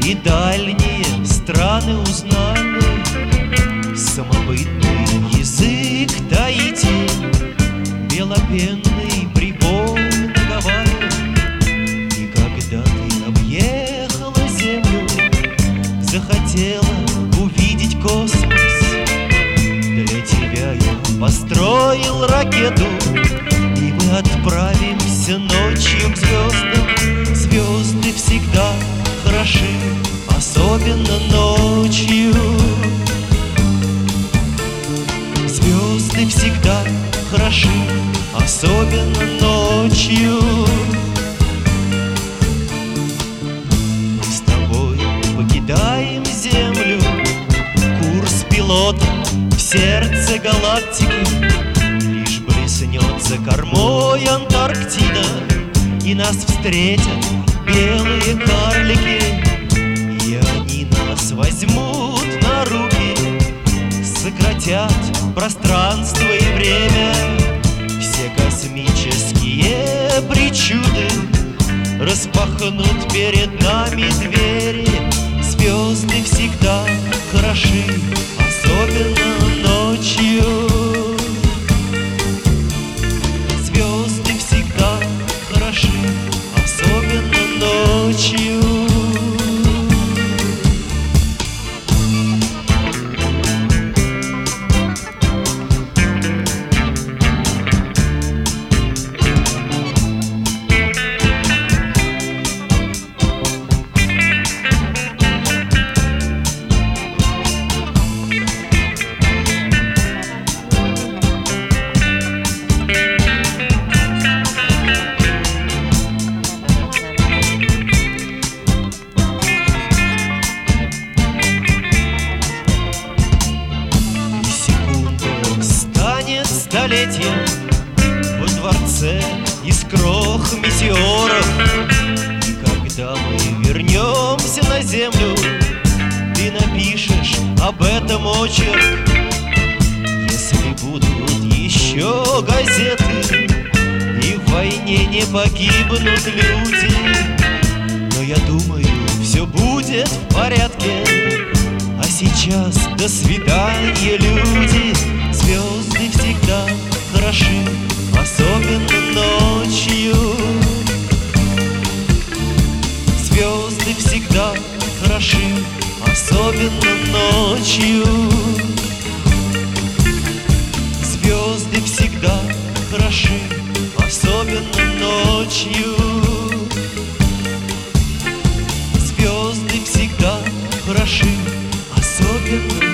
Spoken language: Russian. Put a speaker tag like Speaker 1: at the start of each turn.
Speaker 1: и дальние страны узнали самобытный язык Таити, белопенный прибой наговаривал. И когда ты объехала землю, захотела увидеть космос, для тебя я построил ракету, и мы отправимся ночью к звездам. Звезды всегда хороши, особенно ночью. Звезды всегда хороши, особенно ночью. Мы с тобой покидаем Землю, курс пилота в сердце галактики. Лишь блеснется кормой Антарктида, и нас встретят белые карлики, и они нас возьмут на руки, сократят пространство и время. Все космические причуды распахнут перед нами двери. Звезды всегда хороши, особенно ночью. Звезды всегда хороши, особенно ночью. Столетием во дворце из крох метеоров. И когда мы вернемся на землю, ты напишешь об этом очерк. Если будут еще газеты и в войне не погибнут люди, но я думаю, все будет в порядке. А сейчас до свидания, люди. Звезды всегда хороши, особенно ночью. Звезды всегда хороши, особенно ночью. Звезды всегда хороши, особенно ночью. Звезды всегда хороши, особенно